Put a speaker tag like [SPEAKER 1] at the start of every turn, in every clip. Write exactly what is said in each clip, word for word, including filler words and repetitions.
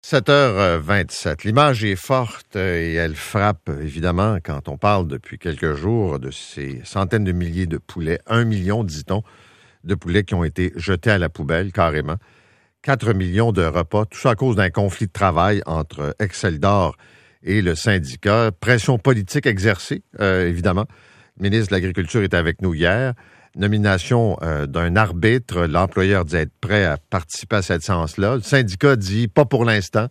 [SPEAKER 1] sept heures vingt-sept. L'image est forte et elle frappe, évidemment, quand on parle depuis quelques jours de ces centaines de milliers de poulets, un million, dit-on, de poulets qui ont été jetés à la poubelle, carrément. Quatre millions de repas, tout ça à cause d'un conflit de travail entre Exceldor et le syndicat. Pression politique exercée, euh, évidemment. Le ministre de l'Agriculture était avec nous hier. Nomination euh, d'un arbitre. L'employeur dit être prêt à participer à cette séance-là. Le syndicat dit pas pour l'instant.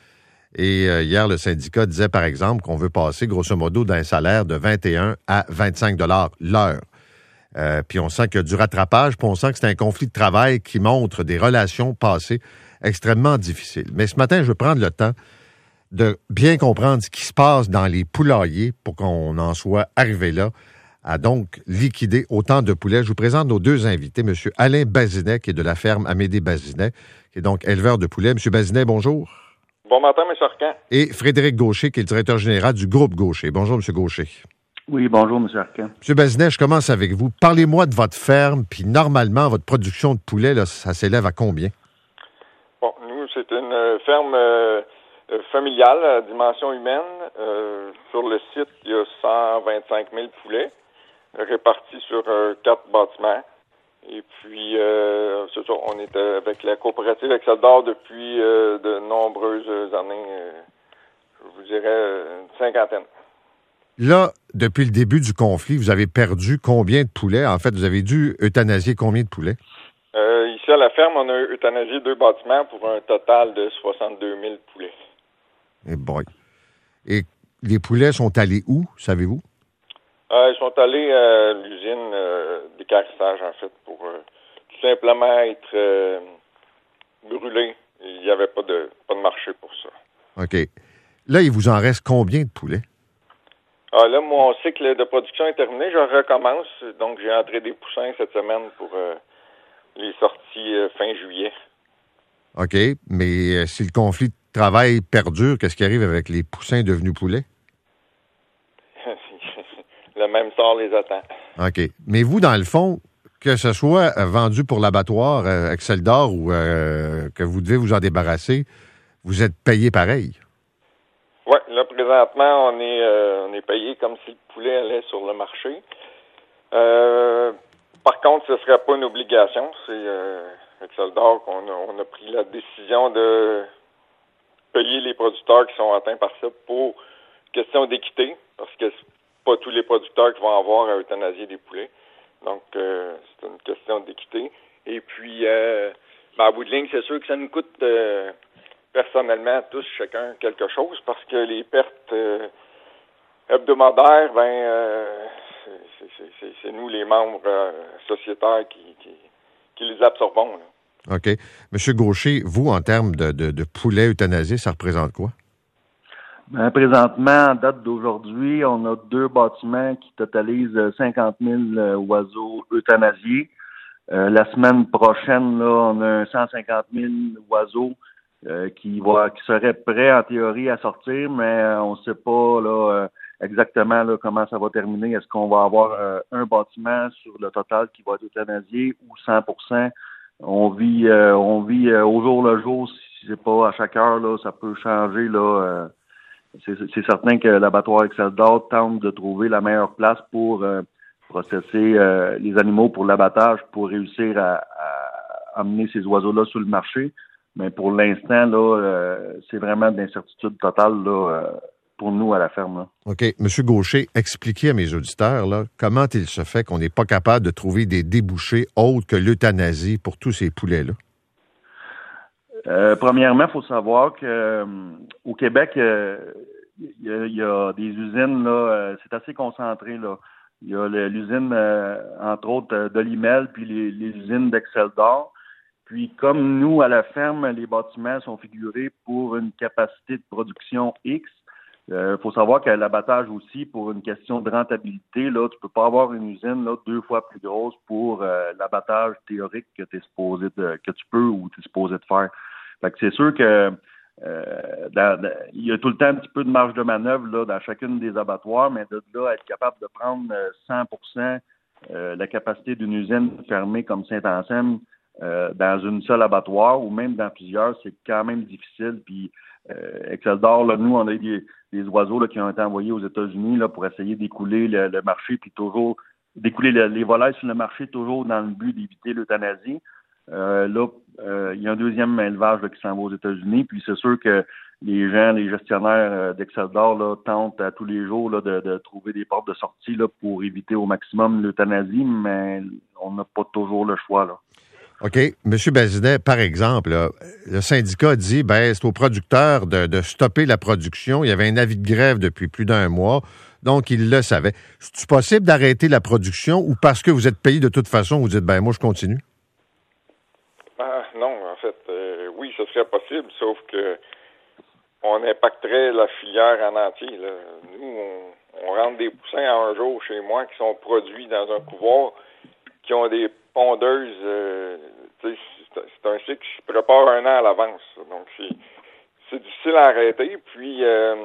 [SPEAKER 1] Et euh, hier, le syndicat disait, par exemple, qu'on veut passer, grosso modo, d'un salaire de vingt et un à vingt-cinq dollars l'heure. Euh, puis on sent qu'il y a du rattrapage, puis on sent que c'est un conflit de travail qui montre des relations passées extrêmement difficiles. Mais ce matin, je veux prendre le temps de bien comprendre ce qui se passe dans les poulaillers pour qu'on en soit arrivé là, à donc liquider autant de poulets. Je vous présente nos deux invités, M. Alain Bazinet, qui est de la ferme Amédée Bazinet, qui est donc éleveur de poulets. M. Bazinet, bonjour.
[SPEAKER 2] Bon matin, M. Arcan.
[SPEAKER 1] Et Frédéric Gaucher, qui est le directeur général du groupe Gaucher. Bonjour, M. Gaucher.
[SPEAKER 3] Oui, bonjour, M. Arcan.
[SPEAKER 1] M. Bazinet, je commence avec vous. Parlez-moi de votre ferme, puis normalement, votre production de poulets, là, ça s'élève à combien?
[SPEAKER 2] Bon, nous, c'est une ferme euh, familiale à dimension humaine. Euh, sur le site, il y a cent vingt-cinq mille poulets répartis sur euh, quatre bâtiments. Et puis, euh, c'est ça, on est avec la coopérative Exceldor depuis euh, de nombreuses années, euh, je vous dirais une cinquantaine.
[SPEAKER 1] Là, depuis le début du conflit, vous avez perdu combien de poulets? En fait, vous avez dû euthanasier combien de poulets?
[SPEAKER 2] Euh, ici, à la ferme, on a euthanasié deux bâtiments pour un total de soixante-deux mille poulets.
[SPEAKER 1] Eh boy. Et les poulets sont allés où, savez-vous?
[SPEAKER 2] Euh, ils sont allés à l'usine euh, d'écarissage, en fait, pour euh, tout simplement être euh, brûlés. Il n'y avait pas de, pas de marché pour ça.
[SPEAKER 1] OK. Là, il vous en reste combien de poulets?
[SPEAKER 2] Ah, là, mon cycle de production est terminé. Je recommence. Donc, j'ai entré des poussins cette semaine pour euh, les sorties euh, fin juillet.
[SPEAKER 1] OK. Mais euh, si le conflit de travail perdure, qu'est-ce qui arrive avec les poussins devenus poulets?
[SPEAKER 2] Le même sort les attend.
[SPEAKER 1] OK. Mais vous, dans le fond, que ce soit euh, vendu pour l'abattoir euh, Exceldor ou euh, que vous devez vous en débarrasser, vous êtes payé pareil?
[SPEAKER 2] Oui, là, présentement, on est euh, on est payé comme si le poulet allait sur le marché. Euh, par contre, ce ne serait pas une obligation. C'est euh, Exceldor qu'on a, on a pris la décision de payer les producteurs qui sont atteints par ça pour question d'équité, parce que c'est pas tous les producteurs qui vont avoir à euthanasier des poulets. Donc, euh, c'est une question d'équité. Et puis, euh, ben, à bout de ligne, c'est sûr que ça nous coûte euh, personnellement tous chacun quelque chose, parce que les pertes euh, hebdomadaires, ben, euh, c'est, c'est, c'est, c'est nous, les membres euh, sociétaires, qui, qui, qui les absorbons, là.
[SPEAKER 1] OK. Monsieur Gaucher, vous, en termes de, de, de poulets euthanasiés, ça représente quoi?
[SPEAKER 3] Ben, présentement, en date d'aujourd'hui, on a deux bâtiments qui totalisent cinquante mille euh, oiseaux euthanasiés. Euh, la semaine prochaine, là, on a cent cinquante mille oiseaux euh, qui, va, qui seraient prêts, en théorie, à sortir, mais euh, on ne sait pas là, euh, exactement là, comment ça va terminer. Est-ce qu'on va avoir euh, un bâtiment sur le total qui va être euthanasié ou cent pour cent? On vit, euh, on vit euh, au jour le jour. Si c'est pas à chaque heure, là, ça peut changer. Là. Euh, c'est, c'est certain que l'abattoir Exceldor tente de trouver la meilleure place pour euh, processer euh, les animaux pour l'abattage, pour réussir à, à amener ces oiseaux-là sur le marché. Mais pour l'instant, là, euh, c'est vraiment d'incertitude totale là, euh, pour nous à la ferme. Là.
[SPEAKER 1] OK. Monsieur Gaucher, expliquez à mes auditeurs là, comment il se fait qu'on n'est pas capable de trouver des débouchés autres que l'euthanasie pour tous ces poulets-là?
[SPEAKER 3] Euh, premièrement, il faut savoir que euh, au Québec, il euh, y, y a des usines, là, euh, c'est assez concentré. Là. Il y a le, l'usine, euh, entre autres, euh, d'Olimel, puis les, les usines d'Exceldor. Puis comme nous, à la ferme, les bâtiments sont figurés pour une capacité de production X. Il euh, faut savoir qu'à l'abattage aussi, pour une question de rentabilité, là, tu peux pas avoir une usine là, deux fois plus grosse pour euh, l'abattage théorique que tu es supposé de, que tu peux ou tu es supposé de faire. Fait que c'est sûr que euh, dans, dans, il y a tout le temps un petit peu de marge de manœuvre là, dans chacune des abattoirs, mais de là, être capable de prendre cent pour cent euh, la capacité d'une usine fermée comme Saint-Anselme, euh, dans une seule abattoir ou même dans plusieurs, c'est quand même difficile. Puis euh, Excel d'Or, là, nous, on a eu des, des oiseaux là, qui ont été envoyés aux États-Unis là, pour essayer d'écouler le, le marché, puis toujours d'écouler le, les volailles sur le marché, toujours dans le but d'éviter l'euthanasie. Euh, là, euh, il y a un deuxième élevage là, qui s'en va aux États-Unis, puis c'est sûr que les gens, les gestionnaires euh, d'Excel d'Or là, tentent à tous les jours là, de, de trouver des portes de sortie là, pour éviter au maximum l'euthanasie, mais on n'a pas toujours le choix, là.
[SPEAKER 1] OK. Monsieur Bazinet, par exemple, là, le syndicat dit ben c'est aux producteurs de, de stopper la production. Il y avait un avis de grève depuis plus d'un mois, donc ils le savaient. C'est possible d'arrêter la production ou parce que vous êtes payé de toute façon, vous dites ben moi je continue?
[SPEAKER 2] Ah, non, en fait, euh, oui, ce serait possible, sauf que on impacterait la filière en entier, là. Nous, on, on rentre des poussins à un jour chez moi qui sont produits dans un couloir, qui ont des pondeuses. Euh, c'est, c'est un cycle qui se prépare un an à l'avance. Donc, c'est, c'est difficile à arrêter. Puis, euh,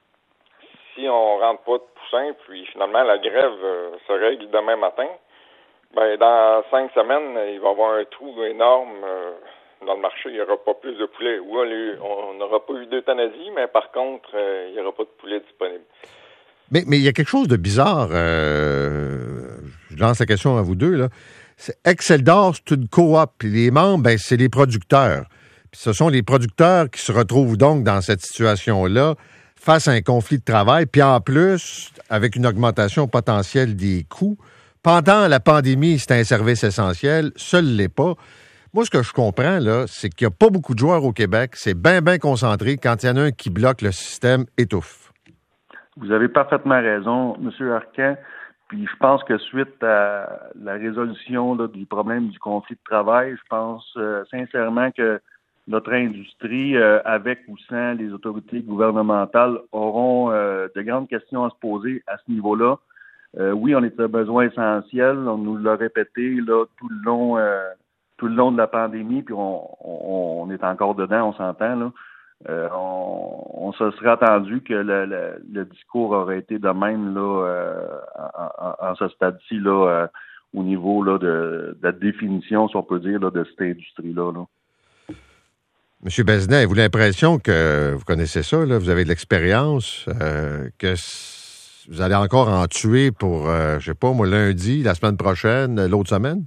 [SPEAKER 2] si on rentre pas de poussins, puis finalement, la grève euh, se règle demain matin, ben dans cinq semaines, il va y avoir un trou énorme euh, dans le marché. Il n'y aura pas plus de poulets. Oui, on n'aura pas eu d'euthanasie, mais par contre, euh, il n'y aura pas de poulet disponible.
[SPEAKER 1] Mais, mais il y a quelque chose de bizarre. Euh, je lance la question à vous deux, là. C'est Excel d'Or, c'est une coop. Puis les membres, ben, c'est les producteurs. Puis ce sont les producteurs qui se retrouvent donc dans cette situation-là face à un conflit de travail. Puis en plus, avec une augmentation potentielle des coûts. Pendant la pandémie, c'est un service essentiel. Seul l'est pas. Moi, ce que je comprends, là, c'est qu'il n'y a pas beaucoup de joueurs au Québec. C'est bien, bien concentré. Quand il y en a un qui bloque, le système étouffe.
[SPEAKER 3] Vous avez parfaitement raison, M. Arcan. Puis je pense que suite à la résolution là, du problème du conflit de travail, je pense euh, sincèrement que notre industrie, euh, avec ou sans les autorités gouvernementales, auront euh, de grandes questions à se poser à ce niveau-là. Euh, oui, on est un besoin essentiel. On nous l'a répété là, tout le long euh, tout le long de la pandémie, puis on, on, on est encore dedans, on s'entend, là. Euh, on, on se serait attendu que le, le, le discours aurait été de même là, euh, en, en, en ce stade-ci là, euh, au niveau là, de, de la définition, si on peut dire, là, de cette industrie-là. Là.
[SPEAKER 1] Monsieur Bazinet, avez-vous l'impression que vous connaissez ça, là, vous avez de l'expérience, euh, que vous allez encore en tuer pour, euh, je sais pas, moi, lundi, la semaine prochaine, l'autre semaine?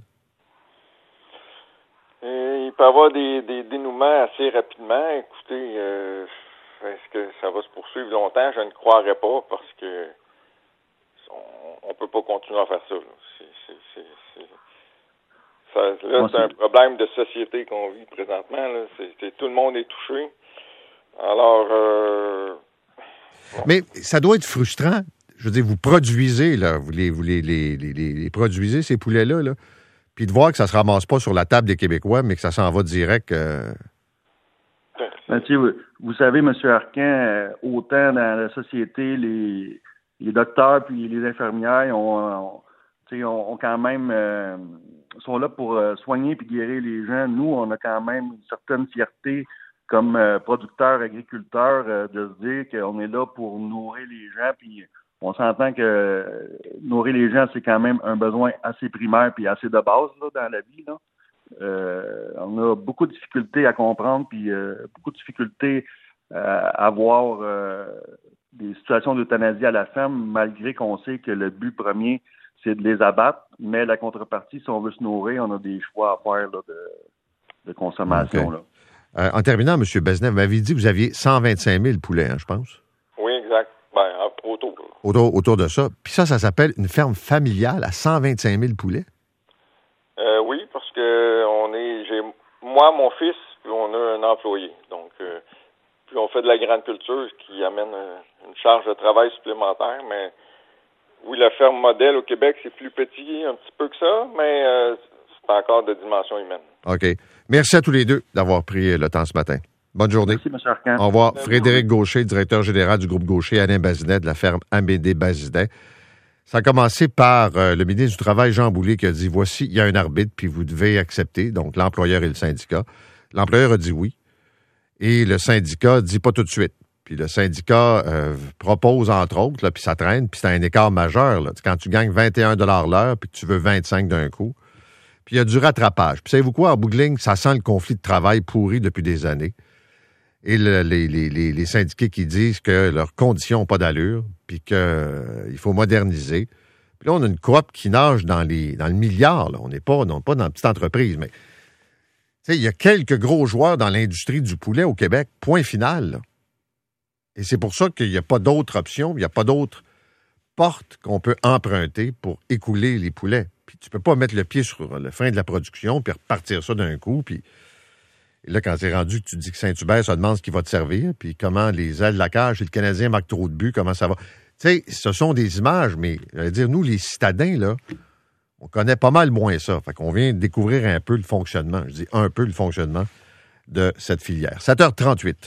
[SPEAKER 2] Il peut y avoir des, des dénouements assez rapidement. Écoutez, euh, est-ce que ça va se poursuivre longtemps? Je ne croirais pas parce que on ne peut pas continuer à faire ça. Là. C'est, c'est, c'est, c'est, ça là, Moi, c'est, c'est un problème de société qu'on vit présentement. Là. C'est, c'est, tout le monde est touché. Alors... Euh, bon.
[SPEAKER 1] Mais ça doit être frustrant. Je veux dire, vous produisez, là, vous les, vous les, les, les, les produisez, ces poulets-là, là. Puis de voir que ça ne se ramasse pas sur la table des Québécois, mais que ça s'en va direct. Euh...
[SPEAKER 3] Mathieu, vous, vous savez, M. Arcan, euh, autant dans la société, les, les docteurs puis les infirmières ont, ont, ont, ont quand même euh, sont là pour euh, soigner puis guérir les gens. Nous, on a quand même une certaine fierté comme euh, producteurs, agriculteurs, euh, de se dire qu'on est là pour nourrir les gens puis on s'entend que euh, nourrir les gens, c'est quand même un besoin assez primaire puis assez de base là, dans la vie. Là. Euh, on a beaucoup de difficultés à comprendre puis euh, beaucoup de difficultés à avoir euh, des situations d'euthanasie à la ferme, malgré qu'on sait que le but premier, c'est de les abattre. Mais la contrepartie, si on veut se nourrir, on a des choix à faire là, de, de consommation.
[SPEAKER 1] Okay. Là. Euh, en terminant, M. Bazinet, vous m'aviez dit que vous aviez cent vingt-cinq mille poulets, hein, je pense?
[SPEAKER 2] Oui, exact. Ben, autour.
[SPEAKER 1] autour. Autour de ça. Puis ça, ça s'appelle une ferme familiale à cent vingt-cinq mille poulets?
[SPEAKER 2] Euh, oui, parce que on est, j'ai moi, mon fils, puis on a un employé. Donc, euh, puis on fait de la grande culture, ce qui amène une charge de travail supplémentaire. Mais oui, la ferme modèle au Québec, c'est plus petit un petit peu que ça, mais euh, c'est encore de dimension humaine. OK.
[SPEAKER 1] Merci à tous les deux d'avoir pris le temps ce matin. Bonne journée.
[SPEAKER 3] Merci, M. Arcan.
[SPEAKER 1] Au revoir. Frédéric Gaucher, directeur général du groupe Gaucher, Alain Bazinet de la ferme Amédée Bazinet. Ça a commencé par euh, le ministre du Travail, Jean Boulet, qui a dit, voici, il y a un arbitre, puis vous devez accepter, donc l'employeur et le syndicat. L'employeur a dit oui, et le syndicat dit pas tout de suite. Puis le syndicat euh, propose, entre autres, là, puis ça traîne, puis c'est un écart majeur. Là. Quand tu gagnes vingt et un dollars l'heure, puis que tu veux vingt-cinq d'un coup, Puis il y a du rattrapage. Puis savez-vous quoi, en bout de ligne, ça sent le conflit de travail pourri depuis des années. Et le, les, les, les, les syndiqués qui disent que leurs conditions n'ont pas d'allure, puis qu'il euh, faut moderniser. Puis là, on a une coop qui nage dans, les, dans le milliard. Là. On n'est pas, non, pas dans une petite entreprise, mais il y a quelques gros joueurs dans l'industrie du poulet au Québec, point final. Là. Et c'est pour ça qu'il n'y a pas d'autre option, il n'y a pas d'autre porte qu'on peut emprunter pour écouler les poulets. Puis tu peux pas mettre le pied sur le frein de la production puis repartir ça d'un coup. Puis et là, quand c'est rendu que tu dis que Saint-Hubert, ça demande ce qui va te servir, puis comment les ailes de la cage et le Canadien marquent trop de buts, comment ça va. Tu sais, ce sont des images, mais je veux dire, nous, les citadins, là, on connaît pas mal moins ça. Fait qu'on vient de découvrir un peu le fonctionnement, je dis un peu le fonctionnement de cette filière. sept heures trente-huit.